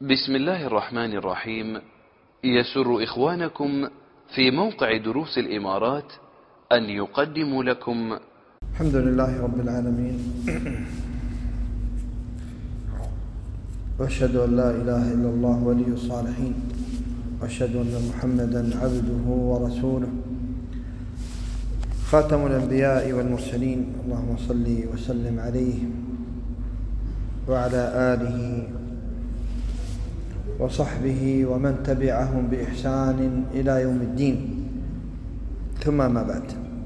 بسم الله الرحمن الرحيم. يسر إخوانكم في موقع دروس الإمارات أن يقدموا لكم الحمد لله رب العالمين، وأشهد أن لا إله إلا الله ولي الصالحين، وأشهد أن محمدا عبده ورسوله خاتم الأنبياء والمرسلين. اللهم صل وسلم عليه وعلى آله وصحبه ومن تبعهم بإحسان إلى يوم الدين، ثم ما بعد.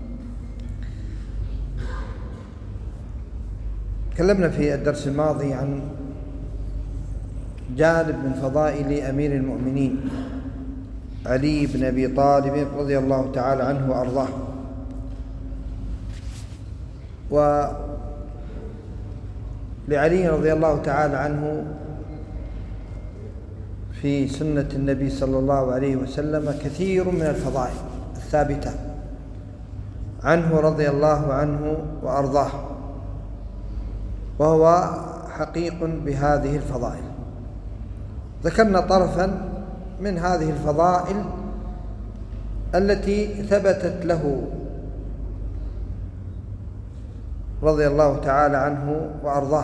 تكلمنا في الدرس الماضي عن جانب من فضائل أمير المؤمنين علي بن أبي طالب رضي الله تعالى عنه وأرضاه. ولعلي رضي الله تعالى عنه في سنة النبي صلى الله عليه وسلم كثير من الفضائل الثابتة عنه رضي الله عنه وأرضاه، وهو حقيق بهذه الفضائل. ذكرنا طرفا من هذه الفضائل التي ثبتت له رضي الله تعالى عنه وأرضاه،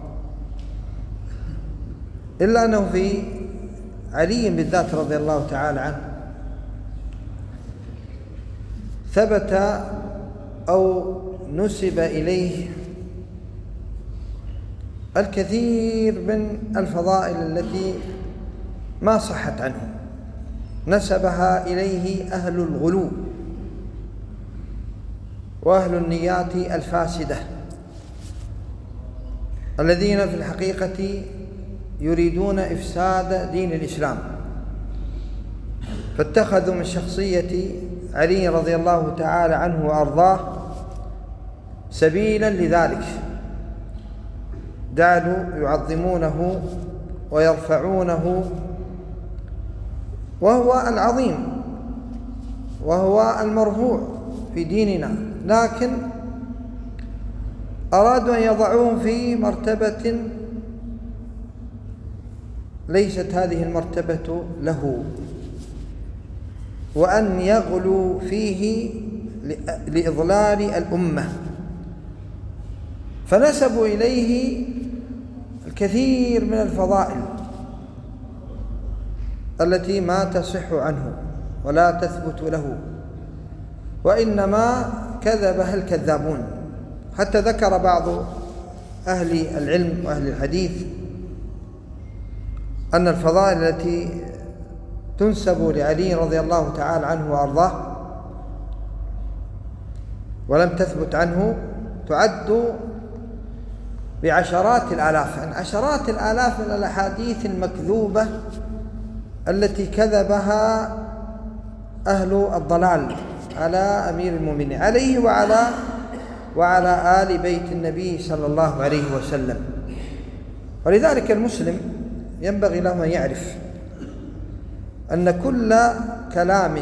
إلا أنه في علي بالذات رضي الله تعالى عنه ثبت أو نسب إليه الكثير من الفضائل التي ما صحت عنه، نسبها إليه أهل الغلو وأهل النيات الفاسدة الذين في الحقيقة يريدون إفساد دين الإسلام، فاتخذوا من شخصية علي رضي الله تعالى عنه وأرضاه سبيلا لذلك، جعلوا يعظمونه ويرفعونه، وهو العظيم وهو المرفوع في ديننا، لكن أرادوا أن يضعوه في مرتبة ليست هذه المرتبة له، وأن يغلو فيه لإضلال الأمة، فنسبوا إليه الكثير من الفضائل التي ما تصح عنه ولا تثبت له، وإنما كذبها الكذابون. حتى ذكر بعض أهل العلم وأهل الحديث أن الفضائل التي تنسب لعلي رضي الله تعالى عنه وأرضاه ولم تثبت عنه تعد بعشرات الآلاف، يعني عشرات الآلاف من الأحاديث المكذوبة التي كذبها أهل الضلال على أمير المؤمنين عليه وعلى آل بيت النبي صلى الله عليه وسلم. ولذلك المسلم ينبغي له أن يعرف أن كل كلام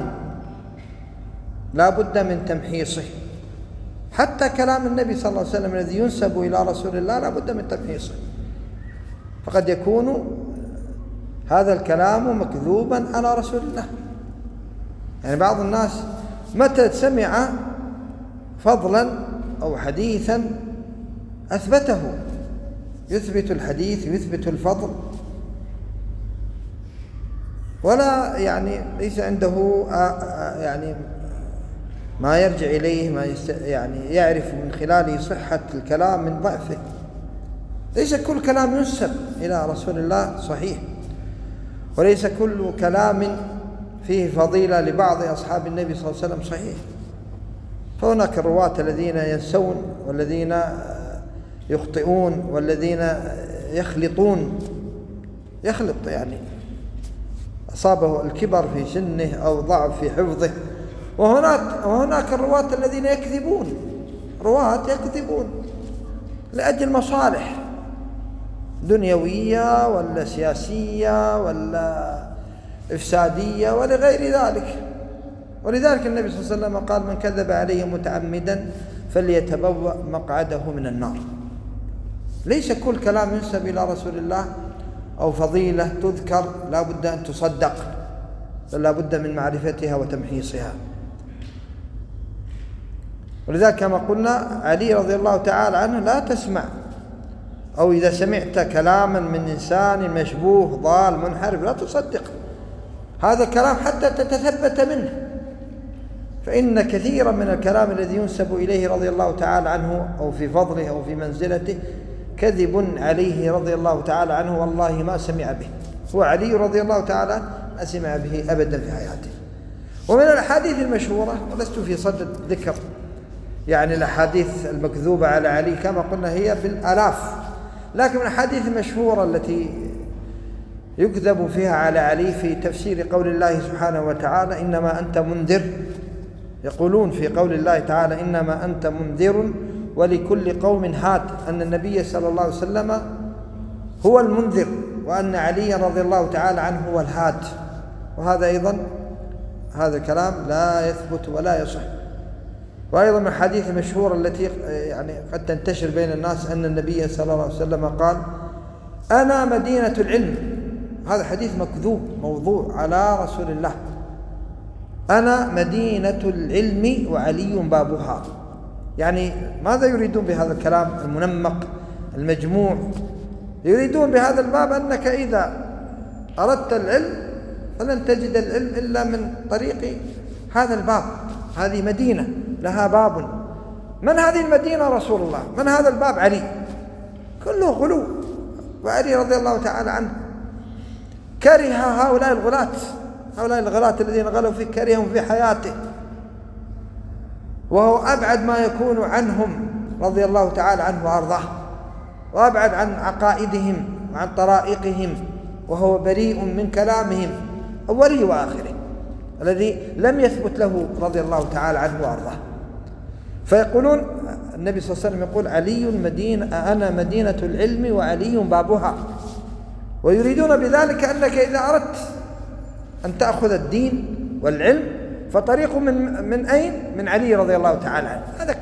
لا بد من تمحيصه، حتى كلام النبي صلى الله عليه وسلم الذي ينسب إلى رسول الله لا بد من تمحيصه، فقد يكون هذا الكلام مكذوبا على رسول الله. يعني بعض الناس متى سمع فضلا أو حديثا أثبته، يثبت الحديث يثبت الفضل، ولا يعني ليس عنده يعني ما يرجع إليه، ما يعني يعرف من خلاله صحة الكلام من ضعفه. ليس كل كلام ينسب إلى رسول الله صحيح، وليس كل كلام فيه فضيلة لبعض أصحاب النبي صلى الله عليه وسلم صحيح. فهناك الرواة الذين ينسون والذين يخطئون والذين يخلط، يعني أصابه الكبر في سنه أو ضعف في حفظه. وهناك الرواة الذين يكذبون، رواة يكذبون لأجل مصالح دنيوية ولا سياسية ولا إفسادية ولغير ذلك. ولذلك النبي صلى الله عليه وسلم قال: من كذب علي متعمدا فليتبوأ مقعده من النار. ليس كل كلام ينسب إلى رسول الله أو فضيلة تذكر لا بد أن تصدق، بل لا بد من معرفتها وتمحيصها. ولذلك كما قلنا علي رضي الله تعالى عنه لا تسمع، أو إذا سمعت كلاما من إنسان مشبوه ضال منحرف لا تصدق هذا الكلام حتى تتثبت منه، فإن كثيرا من الكلام الذي ينسب إليه رضي الله تعالى عنه أو في فضله أو في منزلته كذب عليه رضي الله تعالى عنه، والله ما سمع به. هو علي رضي الله تعالى عنه ما سمع به أبدا في حياته. ومن الأحاديث المشهورة، ولست في صدد ذكر يعني الأحاديث المكذوبة على علي كما قلنا هي بالآلاف، لكن من الأحاديث المشهورة التي يكذب فيها على علي في تفسير قول الله سبحانه وتعالى إنما أنت منذر. يقولون في قول الله تعالى إنما أنت منذر ولكل قوم هاد، أن النبي صلى الله عليه وسلم هو المنذر، وأن علي رضي الله تعالى عنه هو الهاد. وهذا أيضا هذا كلام لا يثبت ولا يصح. وأيضا من الحديث المشهورة التي يعني قد تنتشر بين الناس أن النبي صلى الله عليه وسلم قال أنا مدينة العلم. هذا حديث مكذوب موضوع على رسول الله. أنا مدينة العلم وعلي بابها. يعني ماذا يريدون بهذا الكلام المنمق المجموع؟ يريدون بهذا الباب أنك إذا أردت العلم فلن تجد العلم إلا من طريق هذا الباب. هذه مدينة لها باب. من هذه المدينة؟ رسول الله. من هذا الباب؟ علي. كله غلو. وعلي رضي الله تعالى عنه كره هؤلاء الغلاة الذين غلوا فيه، كرههم في حياته، وهو أبعد ما يكون عنهم رضي الله تعالى عنه وأرضاه، وأبعد عن عقائدهم وعن طرائقهم، وهو بريء من كلامهم أوله وآخره الذي لم يثبت له رضي الله تعالى عنه وأرضاه. فيقولون النبي صلى الله عليه وسلم يقول علي أنا مدينة العلم وعلي بابها، ويريدون بذلك أنك إذا أردت أن تأخذ الدين والعلم فطريق من أين؟ من علي رضي الله تعالى عنه. هذا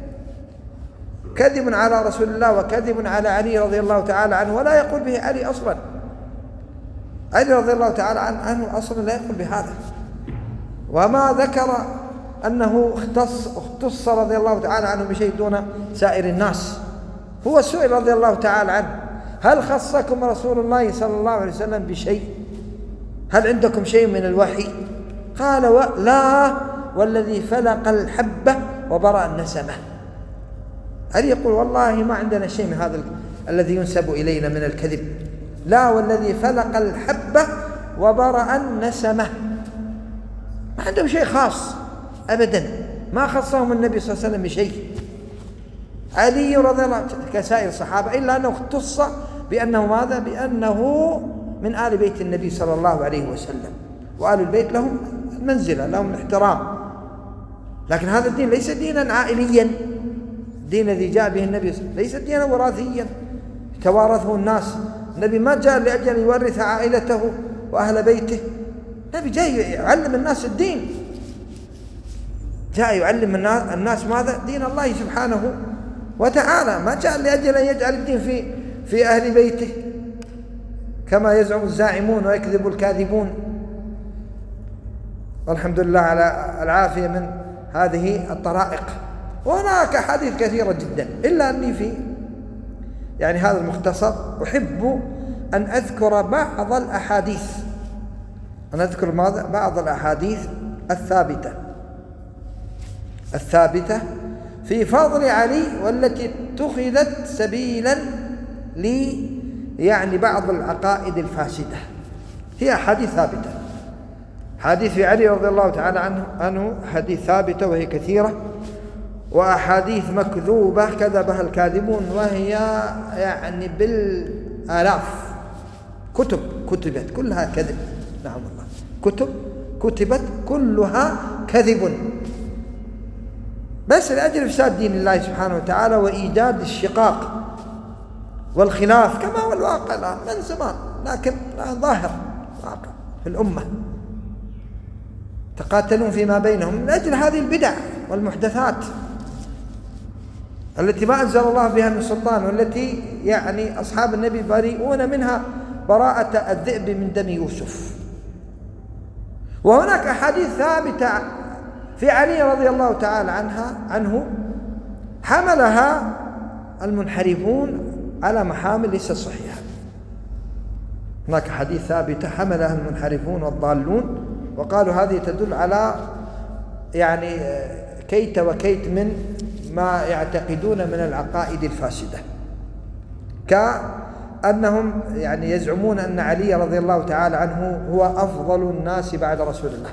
كذب على رسول الله وكذب على علي رضي الله تعالى عنه، ولا يقول به علي أصلا. علي رضي الله تعالى عنه أصلا لا يقول بهذا. وما ذكر أنه اختص رضي الله تعالى عنه بشيء دون سائر الناس. هو سئل رضي الله تعالى عنه هل خصكم رسول الله صلى الله عليه وسلم بشيء؟ هل عندكم شيء من الوحي؟ قال لا، والذي فلق الحبة وبرأ النسمة. علي يقول والله ما عندنا شيء من هذا الذي ينسب إلينا من الكذب. لا، والذي فلق الحبة وبرأ النسمة. ما عندهم شيء خاص أبدا، ما خصهم النبي صلى الله عليه وسلم بشيء. علي رضي الله عنه كسائر الصحابة، إلا أنه اختص بأنه ماذا؟ بأنه من آل بيت النبي صلى الله عليه وسلم، وآل البيت لهم منزلة، لهم احترام. لكن هذا الدين ليس دينا عائليا. الدين الذي جاء به النبي ليس دينا وراثيا توارثه الناس. النبي ما جاء لأجل أن يورث عائلته وأهل بيته. النبي جاء يعلم الناس الدين، جاء يعلم الناس ماذا؟ دين الله سبحانه وتعالى. ما جاء لأجل أن يجعل الدين في أهل بيته كما يزعم الزاعمون ويكذب الكاذبون. والحمد لله على العافية من هذه الطرائق. وهناك أحاديث كثيرة جدا، إلا أني في يعني هذا المختصر أحب أن أذكر بعض الأحاديث، بعض الأحاديث الثابتة في فضل علي، والتي اتخذت سبيلا يعني بعض العقائد الفاسدة. هي أحاديث ثابتة. حديث في علي رضي الله تعالى عنه حديث ثابتة وهي كثيرة، وأحاديث مكذوبة كذبها الكاذبون وهي يعني بالآلاف. كتبت كلها كذب. نعم الله، كتبت كلها كذب، بس لأجل إفساد دين الله سبحانه وتعالى وإيجاد الشقاق والخلاف كما هو الواقع الآن من زمان، لكن ظاهر واقع في الأمة. تقاتلون فيما بينهم من أجل هذه البدع والمحدثات التي ما أنزل الله بها من سلطان، والتي يعني أصحاب النبي بريئون منها براءة الذئب من دم يوسف. وهناك أحاديث ثابتة في علي رضي الله تعالى عنه حملها المنحرفون على محامل ليست صحيحة. هناك حديث ثابتة حملها المنحرفون والضالون وقالوا هذه تدل على يعني كيت وكيت من ما يعتقدون من العقائد الفاسدة، كأنهم يعني يزعمون أن علي رضي الله تعالى عنه هو أفضل الناس بعد رسول الله.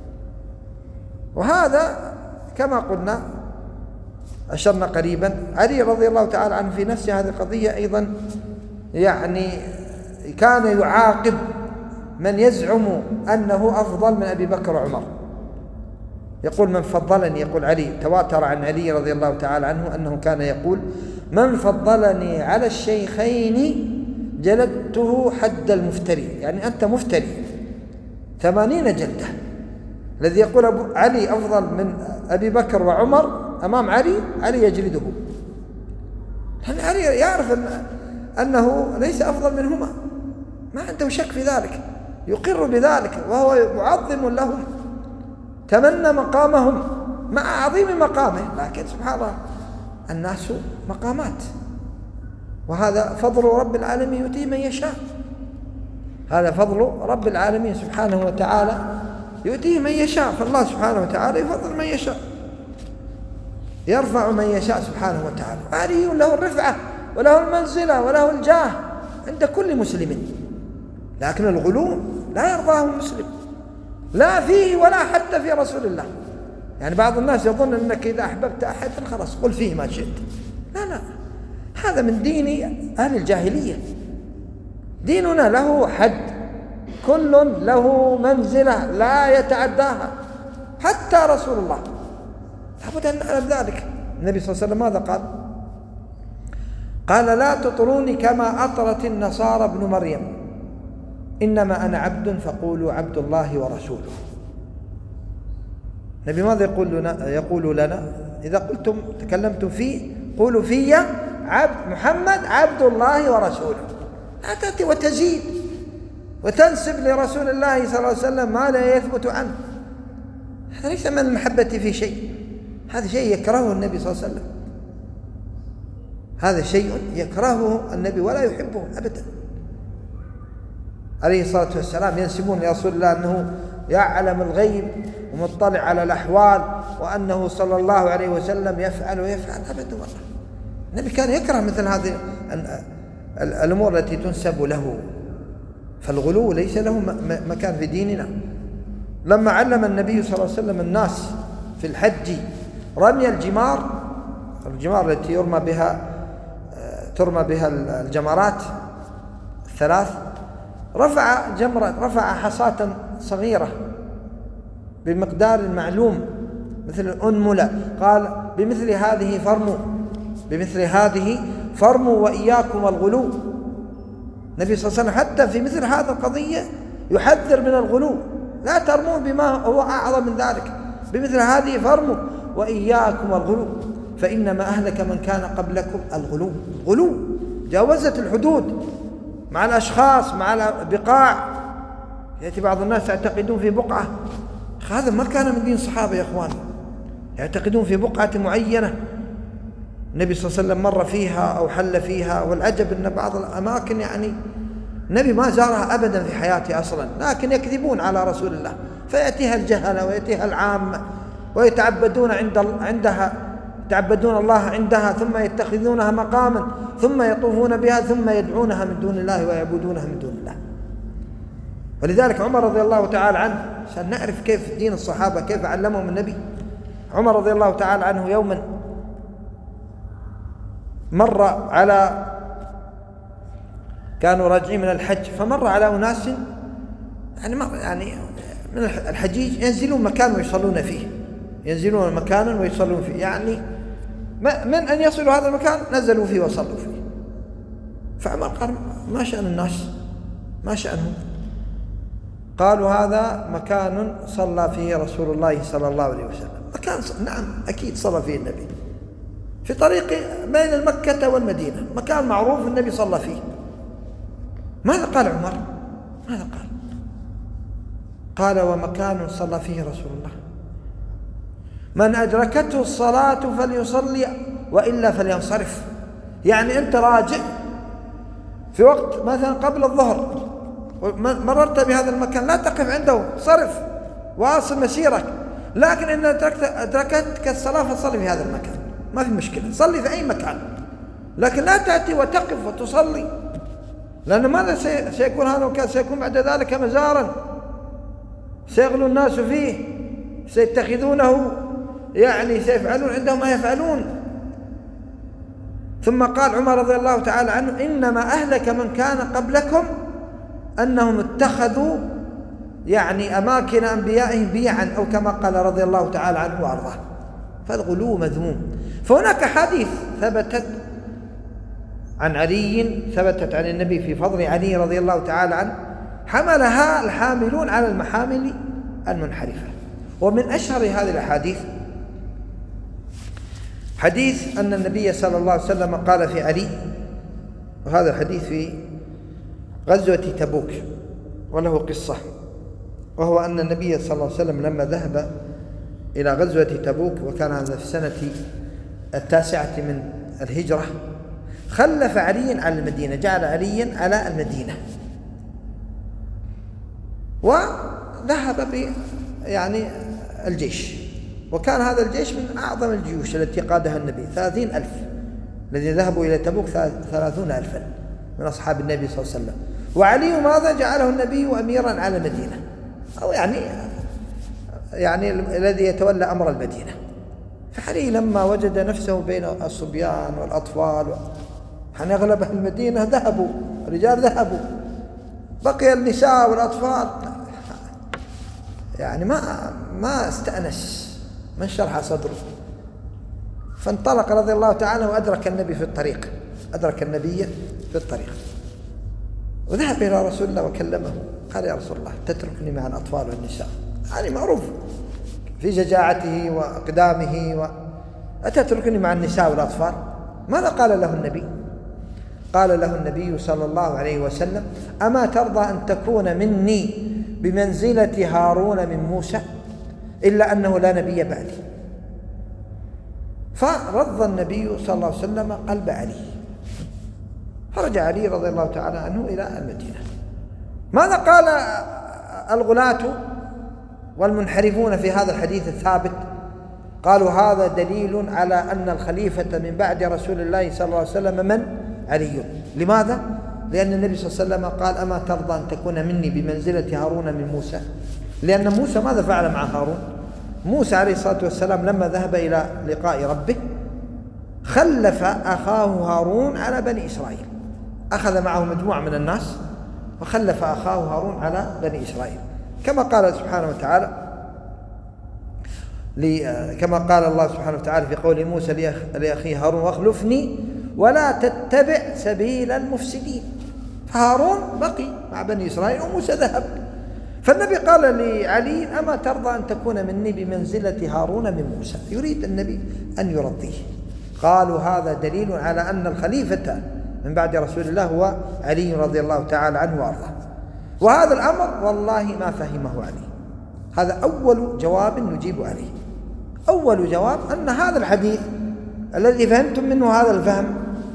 وهذا كما قلنا أشرنا قريبا، علي رضي الله تعالى عنه في نفس هذه القضية أيضا يعني كان يعاقب من يزعم أنه أفضل من أبي بكر وعمر. يقول من فضلني، يقول علي، تواتر عن علي رضي الله تعالى عنه أنه كان يقول من فضلني على الشيخين جلدته حد المفتري، يعني أنت مفتري 80 جلدة. الذي يقول علي أفضل من أبي بكر وعمر أمام علي يجلده، لأن علي يعرف أنه ليس أفضل منهما، ما عنده شك في ذلك، يقر بذلك وهو معظم لهم، تمنى مقامهم مع عظيم مقامه. لكن سبحان الله الناس مقامات، وهذا فضل رب العالمين يؤتيه من يشاء. هذا فضل رب العالمين سبحانه وتعالى يؤتيه من يشاء. فالله سبحانه وتعالى يفضل من يشاء، يرفع من يشاء سبحانه وتعالى. علي له الرفعة وله المنزلة وله الجاه عند كل مسلم، لكن الغلو لا يرضاه المسلم، لا فيه ولا حتى في رسول الله. يعني بعض الناس يظن أنك إذا أحببت أحد خلاص قل فيه ما شئت. لا، هذا من دين أهل الجاهلية. ديننا له حد، كل له منزلة لا يتعداها، حتى رسول الله لابد أن نعلم ذلك. النبي صلى الله عليه وسلم ماذا قال؟ قال لا تطروني كما أطرت النصارى ابن مريم، إنما أنا عبد فقولوا عبد الله ورسوله. النبي ماذا يقول لنا؟ إذا قلتم تكلمتم فيه قولوا في محمد عبد الله ورسوله، لا تأتي وتزيد وتنسب لرسول الله صلى الله عليه وسلم ما لا يثبت عنه. هذا ليس من المحبة في شيء، هذا شيء يكرهه النبي صلى الله عليه وسلم، هذا شيء يكرهه النبي ولا يحبه أبدا عليه الصلاة والسلام. ينسبون لرسول الله أنه يعلم الغيب ومطلع على الأحوال، وأنه صلى الله عليه وسلم يفعل ويفعل. أبدا والله النبي كان يكره مثل هذه الأمور التي تنسب له. فالغلو ليس له مكان في ديننا. لما علم النبي صلى الله عليه وسلم الناس في الحج رمي الجمار التي ترمى بها الجمرات الثلاث، رفع حصاة صغيرة بمقدار معلوم مثل الأنملة، قال بمثل هذه فرموا وإياكم الغلو. النبي صلى الله عليه وسلم حتى في مثل هذا القضية يحذر من الغلو، لا ترموا بما هو أعظم من ذلك، بمثل هذه فرموا وإياكم الغلو فإنما أهلك من كان قبلكم الغلو. جاوزت الحدود مع الأشخاص، مع البقاع. يأتي بعض الناس يعتقدون في بقعة، هذا ما كان من دين الصحابة يا أخوان، يعتقدون في بقعة معينة النبي صلى الله عليه وسلم مر فيها أو حل فيها. والعجب أن بعض الأماكن يعني النبي ما زارها أبدا في حياته أصلا، لكن يكذبون على رسول الله، فيأتيها الجهلة ويأتيها العامة ويتعبدون يتعبدون الله عندها، ثم يتخذونها مقاما، ثم يطوفون بها، ثم يدعونها من دون الله ويعبدونها من دون الله. ولذلك عمر رضي الله تعالى عنه، عشان نعرف كيف دين الصحابة كيف علمهم النبي، عمر رضي الله تعالى عنه يوما مر على كانوا راجعين من الحج، فمر على أناس يعني من الحجيج ينزلون مكان ويصلون فيه، ينزلون مكانا ويصلون فيه، يعني من أن يصلوا هذا المكان نزلوا فيه وصلوا فيه. فعمر قال ما شأن الناس، ما شأنهم؟ قالوا هذا مكان صلى فيه رسول الله صلى الله عليه وسلم. مكان نعم أكيد صلى فيه النبي، في طريق بين مكة والمدينة، مكان معروف النبي صلى فيه. ماذا قال عمر؟ ماذا قال ومكان صلى فيه رسول الله من أدركته الصلاة فليصلي وإلا فلينصرف. يعني أنت راجع في وقت مثلا قبل الظهر مررت بهذا المكان، لا تقف عنده، صرف واصل مسيرك. لكن إن أدركتك الصلاة فصلي في هذا المكان، ما في مشكلة، صلي في أي مكان، لكن لا تأتي وتقف وتصلي، لأن ماذا سيكون هذا المكان؟ سيكون بعد ذلك مزارا سيغلو الناس فيه، سيتخذونه يعني سيفعلون عنده ما يفعلون. ثم قال عمر رضي الله تعالى عنه إنما أهلك من كان قبلكم أنهم اتخذوا يعني أماكن أنبيائهم بيعا، أو كما قال رضي الله تعالى عنه وأرضاه. فالغلو مذموم. فهناك حديث ثبتت عن علي، ثبتت عن النبي في فضل علي رضي الله تعالى عنه، حملها الحاملون على المحامل المنحرفة. ومن أشهر هذه الأحاديث حديث أن النبي صلى الله عليه وسلم قال في علي، وهذا الحديث في غزوة تبوك وله قصة، وهو أن النبي صلى الله عليه وسلم لما ذهب إلى غزوة تبوك، وكان هذا في السنة 9 من الهجرة، خلف علي على المدينة، جعل علي على المدينة، وذهب يعني الجيش. وكان هذا الجيش من أعظم الجيوش التي قادها النبي، 30,000 الذين ذهبوا إلى تبوك، 30,000 من أصحاب النبي صلى الله عليه وسلم. وعلي ماذا جعله النبي أميرا على المدينة، أو يعني الذي يتولى أمر المدينة. فعلي لما وجد نفسه بين الصبيان والأطفال حين أغلب المدينة ذهبوا، الرجال ذهبوا، بقي النساء والأطفال، يعني ما استأنس، ما انشرح صدره. فانطلق رضي الله تعالى وأدرك النبي في الطريق، وذهب إلى رسول الله وكلمه، قال يا رسول الله تتركني مع الأطفال والنساء؟ يعني معروف في شجاعته وإقدامه، أتتركني مع النساء والأطفال؟ ماذا قال له النبي؟ قال له النبي صلى الله عليه وسلم أما ترضى أن تكون مني بمنزلة هارون من موسى، إلا أنه لا نبي بعدي. فرض النبي صلى الله عليه وسلم قلب علي، فرجع علي رضي الله تعالى عنه إلى المدينة. ماذا قال الغلاة والمنحرفون في هذا الحديث الثابت؟ قالوا هذا دليل على أن الخليفة من بعد رسول الله صلى الله عليه وسلم من؟ علي. لماذا؟ لأن النبي صلى الله عليه وسلم قال أما ترضى أن تكون مني بمنزلة هارون من موسى؟ لأن موسى ماذا فعل مع هارون؟ موسى عليه الصلاة والسلام لما ذهب إلى لقاء ربه خلف أخاه هارون على بني إسرائيل، أخذ معه مجموعة من الناس وخلف أخاه هارون على بني إسرائيل، كما قال سبحانه وتعالى كما قال الله سبحانه وتعالى في قول موسى لأخيه هارون واخلفني ولا تتبع سبيل المفسدين. فهارون بقي مع بني إسرائيل وموسى ذهب. فالنبي قال لعلي أما ترضى أن تكون مني بمنزلة هارون من موسى؟ يريد النبي أن يرضيه. قالوا هذا دليل على أن الخليفة من بعد رسول الله هو علي رضي الله تعالى عنه وأرضاه. وهذا الأمر والله ما فهمه علي. هذا أول جواب نجيب عليه. أول جواب أن هذا الحديث الذي فهمتم منه هذا الفهم،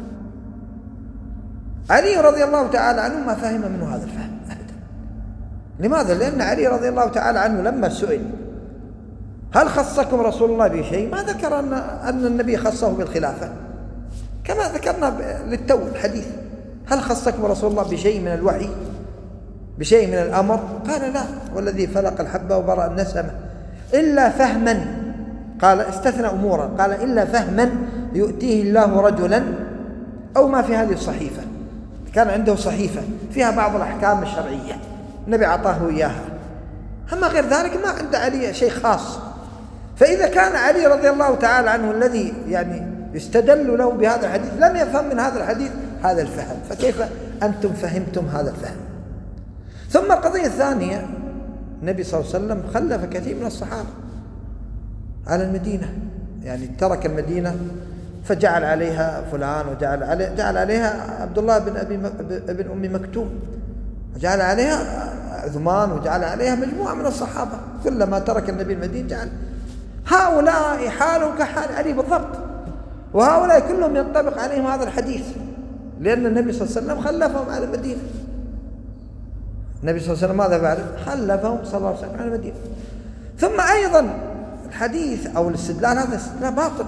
علي رضي الله تعالى عنه ما فهم منه هذا الفهم أبدا. لماذا؟ لأن علي رضي الله تعالى عنه لما سئل هل خصكم رسول الله بشيء، ما ذكر أن النبي خصه بالخلافة كما ذكرنا للتو الحديث. هل خصكم رسول الله بشيء من الوحي، بشيء من الأمر؟ قال لا، والذي فلق الحبة وبرأ النسمة، إلا فهما. قال استثنى أمورا، قال إلا فهما يؤتيه الله رجلا، أو ما في هذه الصحيفة، كان عنده صحيفة فيها بعض الأحكام الشرعية النبي أعطاه إياها، أما غير ذلك ما عند علي شيء خاص. فإذا كان علي رضي الله تعالى عنه الذي يعني يستدل له بهذا الحديث لم يفهم من هذا الحديث هذا الفهم، فكيف أنتم فهمتم هذا الفهم؟ ثم القضية الثانية، النبي صلى الله عليه وسلم خلف كثير من الصحابة على المدينة، يعني ترك المدينة فجعل عليها فلان، وجعل عليها عبد الله بن أم مكتوم وجعل عليها عثمان، وجعل عليها مجموعة من الصحابة. كلما ترك النبي المدينة جعل هؤلاء حالهم كحال علي بالضبط، وهؤلاء كلهم ينطبق عليهم هذا الحديث، لأن النبي صلى الله عليه وسلم خلفهم على المدينة. النبي صلى الله عليه وسلم ماذا فعل؟ خلفهم صلى الله عليه وسلم على المدينة. ثم أيضا الحديث أو الاستدلال هذا استدلال باطل،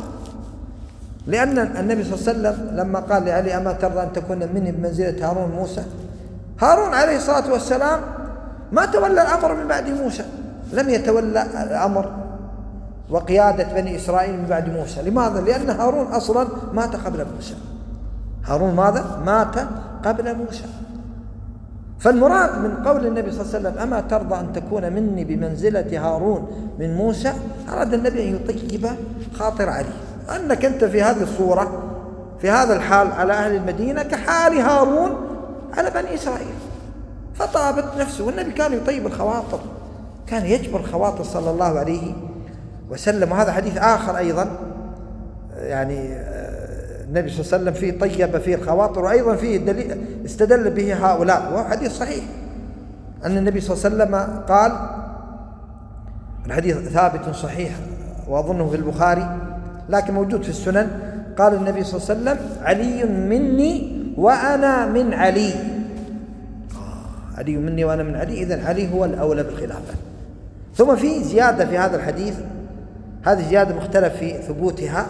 لأن النبي صلى الله عليه وسلم لما قال لعلي أما ترضى أن تكون مني بمنزلة هارون موسى، هارون عليه الصلاة والسلام ما تولى الأمر من بعد موسى، لم يتولى الأمر وقيادة بني إسرائيل من بعد موسى. لماذا؟ لأن هارون أصلا مات قبل موسى. هارون ماذا؟ مات قبل موسى. فالمراد من قول النبي صلى الله عليه وسلم أما ترضى أن تكون مني بمنزلة هارون من موسى، أراد النبي أن يطيب خاطر علي، أنك أنت في هذه الصورة في هذا الحال على أهل المدينة كحال هارون على بني إسرائيل. فطابت نفسه، والنبي كان يطيب الخواطر، كان يجبر الخواطر صلى الله عليه وسلم. وهذا حديث آخر أيضا يعني النبي صلى الله عليه وسلم فيه طيب فيه الخواطر، وأيضا فيه دليل استدل به هؤلاء، وهو حديث صحيح أن النبي صلى الله عليه وسلم قال، الحديث ثابت صحيح وأظنه في البخاري لكن موجود في السنن، قال النبي صلى الله عليه وسلم علي مني وأنا من علي. علي مني وأنا من علي، إذن علي هو الأولى بالخلافة. ثم في زيادة في هذا الحديث، هذه زيادة مختلف في ثبوتها،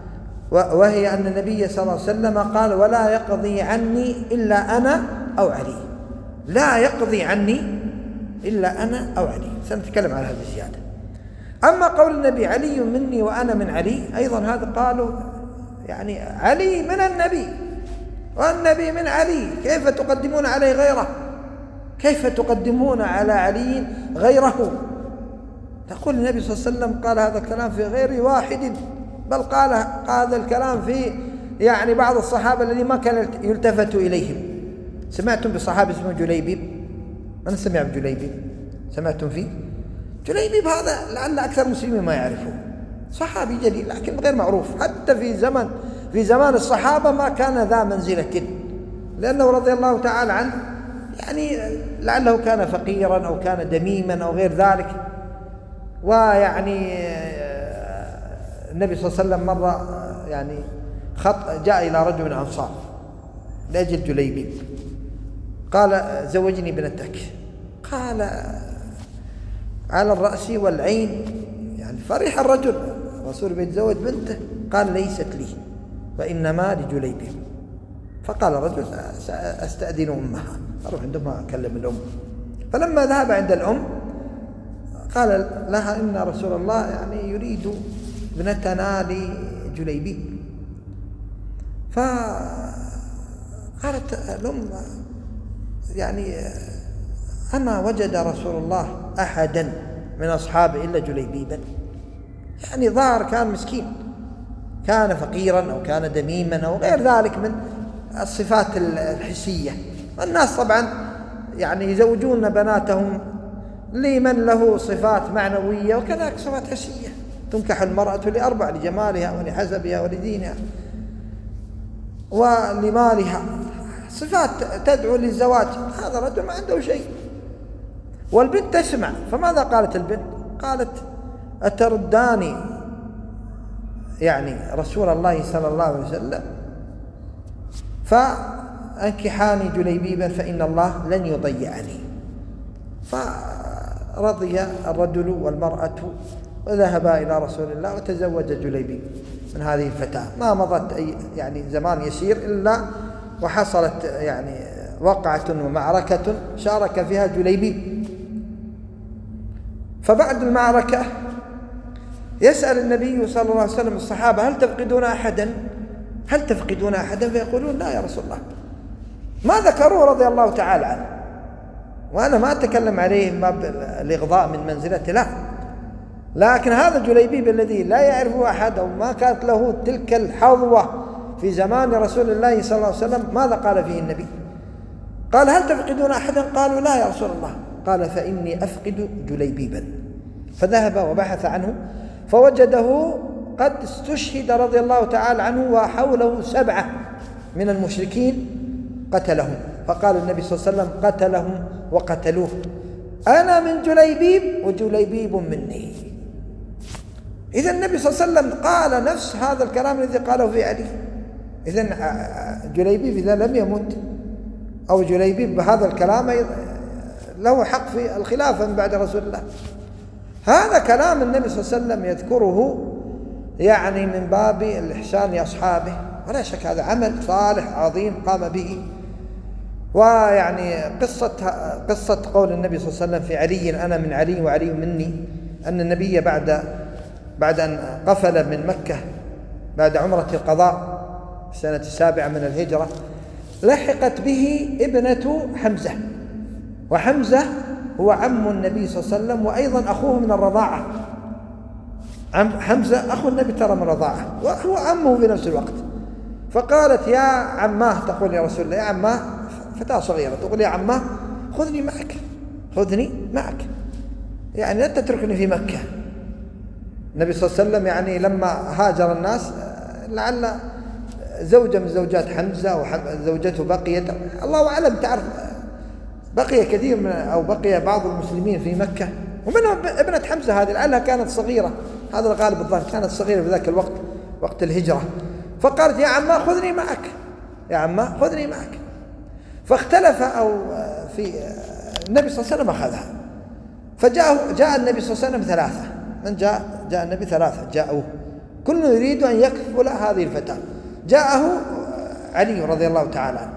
وهي أن النبي صلى الله عليه وسلم قال ولا يقضي عني إلا أنا أو علي. لا يقضي عني إلا أنا أو علي، سنتكلم عن هذه الزيادة. أما قول النبي علي مني وأنا من علي، أيضا هذا قالوا يعني علي من النبي والنبي من علي، كيف تقدمون عليه غيره؟ كيف تقدمون على علي غيره؟ تقول النبي صلى الله عليه وسلم قال هذا الكلام في غير واحد، بل قال هذا الكلام في يعني بعض الصحابة الذين ما كان يلتفت إليهم. سمعتم بصحابي اسمه جليبيب؟ من سمع بجليبيب؟ سمعتم فيه؟ جليبيب هذا لعل أكثر المسلمين ما يعرفوه، صحابي جليل لكن غير معروف، حتى في زمان الصحابة ما كان ذا منزلة، لأنه رضي الله تعالى عنه يعني لعله كان فقيرا أو كان دميما أو غير ذلك. ويعني النبي صلى الله عليه وسلم مرة يعني جاء إلى رجل من الأنصار لأجل جليبيب، قال زوجني ابنتك، قال على الرأس والعين، يعني فرح الرجل، الرسول بيتزوج بنته، قال ليست لي وإنما لجليبيب. فقال الرجل أستأذن أمها، أروح عند أمها أكلم الأم. فلما ذهب عند الأم قال لها إن رسول الله يعني يريد ابنتنا لجليبيب. فقالت الأم يعني أما وجد رسول الله أحدا من أصحابه إلا جليبيبا؟ يعني ظاهر كان مسكين، كان فقيرا أو كان دميما أو غير ذلك من الصفات الحسية. الناس طبعا يعني يزوجون بناتهم لمن له صفات معنوية، وكذلك صفات حسية. تنكح المرأة لأربع: لجمالها ولحسبها ولدينها ولمالها، صفات تدعو للزواج. هذا رجل ما عنده شيء، والبنت تسمع. فماذا قالت البنت؟ قالت أترداني يعني رسول الله صلى الله عليه وسلم فأنكحاني جليبيبا فإن الله لن يضيعني. فرضي الرجل والمرأة وذهبا إلى رسول الله وتزوج جليبيب من هذه الفتاة. ما مضت أي يعني زمان يسير إلا وحصلت يعني وقعة ومعركة شارك فيها جليبيب. فبعد المعركة يسأل النبي صلى الله عليه وسلم الصحابة: هل تفقدون أحدا؟ فيقولون: لا يا رسول الله. ما ذكروه رضي الله تعالى عنه، وأنا ما أتكلم عليه ما بالإغضاء من منزلته، لا، لكن هذا جليبيب الذي لا يعرفه أحد أو ما كانت له تلك الحظوة في زمان رسول الله صلى الله عليه وسلم، ماذا قال فيه النبي؟ قال: هل تفقدون أحدا؟ قالوا: لا يا رسول الله. قال: فإني أفقد جليبيبا. فذهب وبحث عنه فوجده قد استشهد رضي الله تعالى عنه، وحوله 7 من المشركين قتلهم. فقال النبي صلى الله عليه وسلم قتلهم وقتلوه، أنا من جليبيب وجليبيب مني. إذا النبي صلى الله عليه وسلم قال نفس هذا الكلام الذي قاله في علي. إذا جليبيب إذا لم يمت أو جليبيب بهذا الكلام له حق في الخلافة من بعد رسول الله. هذا كلام النبي صلى الله عليه وسلم يذكره يعني من باب الإحسان لأصحابه، ولا شك هذا عمل صالح عظيم قام به. ويعني قصة قول النبي صلى الله عليه وسلم في علي أنا من علي وعلي مني، أن النبي بعد أن قفل من مكة بعد عمرة القضاء السنة 7 من الهجرة لحقت به ابنة حمزة، وحمزة هو عم النبي صلى الله عليه وسلم وأيضا أخوه من الرضاعة. حمزة أخو النبي ترى من الرضاعة وهو عمه في نفس الوقت. فقالت يا عماه، تقول يا رسول الله يا عماه، فتاة صغيرة تقول يا عماه خذني معك، خذني معك، يعني لا تتركني في مكة. النبي صلى الله عليه وسلم يعني لما هاجر الناس لعل زوجة من زوجات حمزة وزوجته بقيت، الله أعلم، تعرف بقي كثير من أو بقي بعض المسلمين في مكة ومنهم ابنة حمزة هذه، لعلها كانت صغيرة، هذا الغالب الظاهر كانت صغيرة في ذاك الوقت وقت الهجرة. فقالت يا عماه خذني معك، يا عماه خذني معك. فاختلف أو في النبي صلى الله عليه وسلم أخذها، فجاء النبي صلى الله عليه وسلم ثلاثة، من جاء النبي ثلاثة جاءوه كل يريد أن يكفل هذه الفتاة. جاءه علي رضي الله تعالى عنه،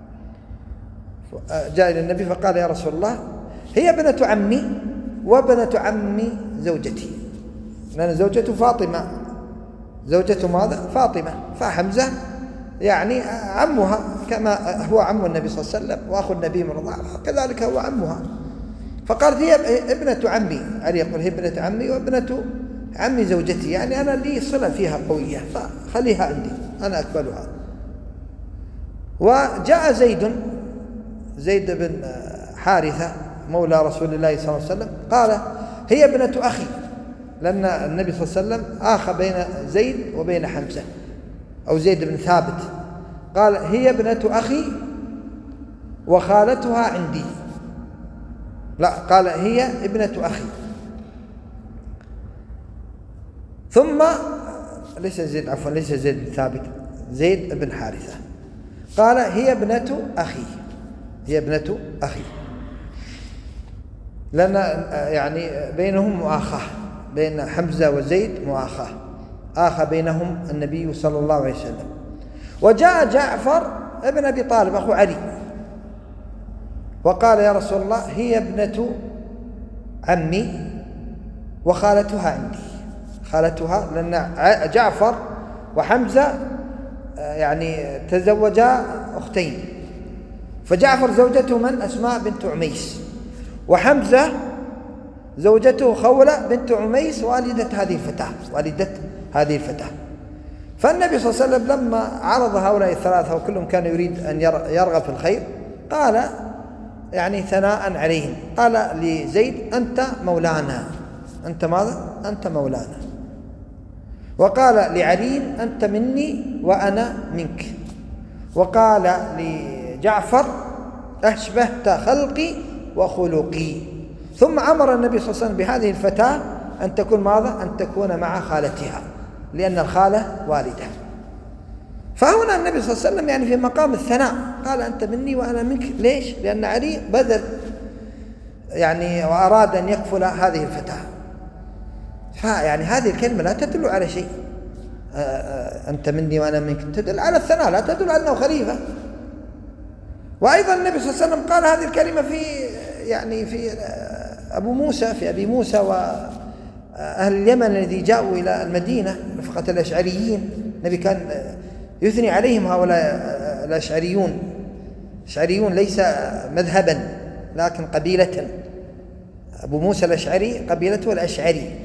جاء إلى النبي فقال يا رسول الله هي ابنة عمي وابنة عم زوجتي، لأن زوجته فاطمة، زوجته ماذا؟ فاطمة، فحمزة يعني عمها كما هو عم النبي صلى الله عليه وسلم وأخو النبي من الرضاعة كذلك هو عمها. فقالت هي ابنة عمي، علي يقول هي ابنة عمي وابنة عم زوجتي، يعني أنا لي صلة فيها قوية فخليها عندي أنا أقبلها. وجاء زيد بن حارثة مولى رسول الله صلى الله عليه وسلم قال هي ابنة أخي، لأن النبي صلى الله عليه وسلم آخى بين زيد وبين حمزة أو زيد بن ثابت، قال هي ابنة أخي وخالتها عندي، لا قال هي ابنة أخي. ثم ليس زيد بن ثابت، زيد بن حارثة قال هي ابنة أخي، هي ابنة أخي، لأن يعني بينهم مؤاخاة، بين حمزة وزيد مؤاخاة، آخى بينهم النبي صلى الله عليه وسلم. وجاء جعفر ابن أبي طالب أخو علي وقال يا رسول الله هي ابنة عمي وخالتها عندي، خالتها، لأن جعفر وحمزة يعني تزوجا أختين، فجعفر زوجته من؟ أسماء بنت عميس، وحمزة زوجته خولة بنت عميس والدة هذه الفتاة. فالنبي صلى الله عليه وسلم لما عرض هؤلاء الثلاثة وكلهم كان يريد أن يرغب في الخير قال يعني ثناء عليهم، قال لزيد أنت مولانا، أنت ماذا؟ أنت مولانا. وقال لعلي أنت مني وأنا منك. وقال لجعفر أشبهت خلقي وخلقي. ثم أمر النبي صلى الله عليه وسلم بهذه الفتاة أن تكون ماذا؟ أن تكون مع خالتها، لأن الخالة والدة. فهنا النبي صلى الله عليه وسلم يعني في مقام الثناء قال أنت مني وأنا منك. ليش؟ لأن علي بذل يعني وأراد أن يكفل هذه الفتاة. فيعني هذه الكلمة لا تدل على شيء، أنت مني وأنا منك تدل على الثناء، لا تدل على أنه خليفة. وأيضا النبي صلى الله عليه وسلم قال هذه الكلمة في أبي موسى وأهل اليمن الذي جاءوا إلى المدينة رفقة الأشعريين. النبي كان يثني عليهم هؤلاء الأشعريون ليس مذهبا لكن قبيلة. أبو موسى الأشعري قبيلته الأشعري،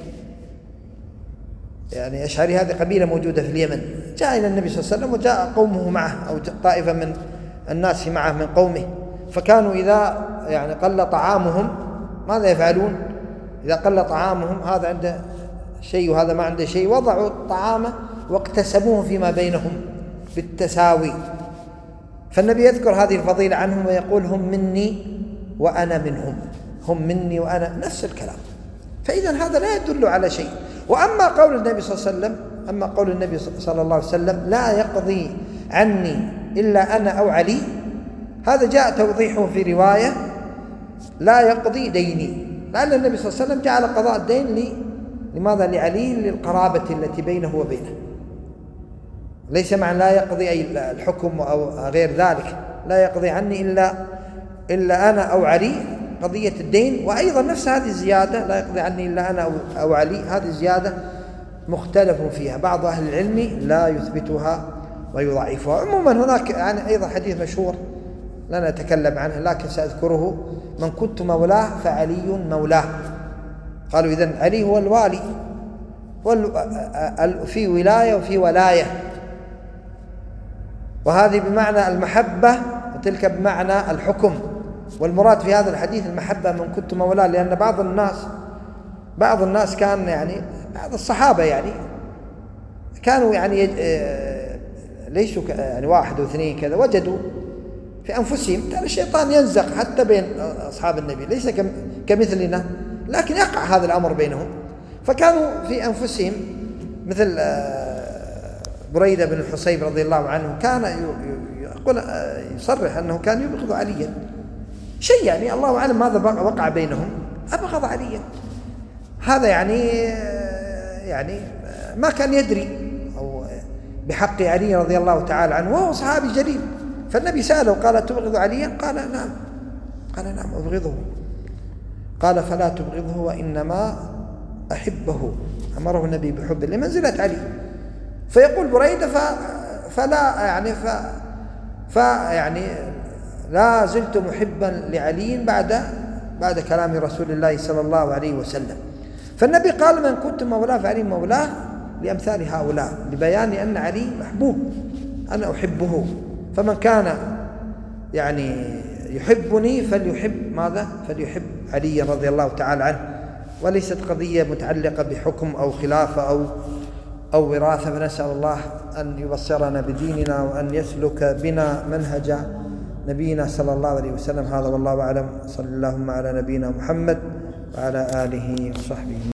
يعني أشعري هذه قبيلة موجودة في اليمن. جاء إلى النبي صلى الله عليه وسلم وجاء قومه معه أو طائفة من الناس معه من قومه، فكانوا إذا يعني قل طعامهم ماذا يفعلون؟ إذا قل طعامهم هذا عنده شيء وهذا ما عنده شيء، وضعوا الطعام واقتسموه فيما بينهم بالتساوي. فالنبي يذكر هذه الفضيلة عنهم ويقول هم مني وأنا منهم، هم مني وأنا، نفس الكلام. فإذا هذا لا يدل على شيء. وأما قول النبي صلى الله عليه وسلم، أما قول النبي صلى الله عليه وسلم لا يقضي عني إلا أنا أو علي، هذا جاء توضيحه في رواية لا يقضي ديني، لأن النبي صلى الله عليه وسلم جعل قضاء الدين لماذا؟ لعلي، للقرابة التي بينه وبينه. ليس معنى لا يقضي أي الحكم أو غير ذلك، لا يقضي عني إلا أنا أو علي، قضية الدين. وأيضا نفس هذه الزيادة لا يقضي عني إلا أنا أو علي، هذه زيادة مختلف فيها، بعض أهل العلم لا يثبتها ويضعفها. عموما هناك يعني أيضا حديث مشهور لا نتكلم عنه لكن سأذكره: من كنت مولاه فعلي مولاه. قالوا إذن علي هو الوالي، في ولاية وفي ولاية، وهذه بمعنى المحبة وتلك بمعنى الحكم. والمراد في هذا الحديث المحبة من كنت مولاه، لأن بعض الناس كان يعني بعض الصحابة يعني كانوا يعني ليسوا يعني واحد واثنين كذا، وجدوا في أنفسهم كان الشيطان ينزغ حتى بين أصحاب النبي، ليس كمثلنا، لكن يقع هذا الأمر بينهم. فكانوا في أنفسهم مثل بريدة بن الحصيب رضي الله عنه كان يقول يصرح أنه كان يبغض عليا، شيء يعني الله أعلم ماذا وقع بينهم، أبغض عليا. هذا يعني ما كان يدري أو بحق علي رضي الله تعالى عنه، وهو صحابي جليل. فالنبي سأله قال: تبغض عليا؟ قال: نعم. قال: نعم أبغضه. قال: فلا تبغضه وإنما أحبه. أمره النبي بحب لمنزلة علي. فيقول بريدة يعني لا زلت محبا لعلي بعد كلام رسول الله صلى الله عليه وسلم. فالنبي قال: من كنت مولاه فعلي مولاه، لأمثال هؤلاء، لبيان أن علي محبوب، أنا أحبه. فمن كان يعني يحبني فليحب ماذا؟ فليحب علي رضي الله تعالى عنه. وليست قضية متعلقة بحكم أو خلافة أو وراثة. فنسأل الله أن يبصرنا بديننا وأن يسلك بنا منهج نبينا صلى الله عليه وسلم. هذا والله أعلم. صلى اللهم على نبينا محمد وعلى آله وصحبه.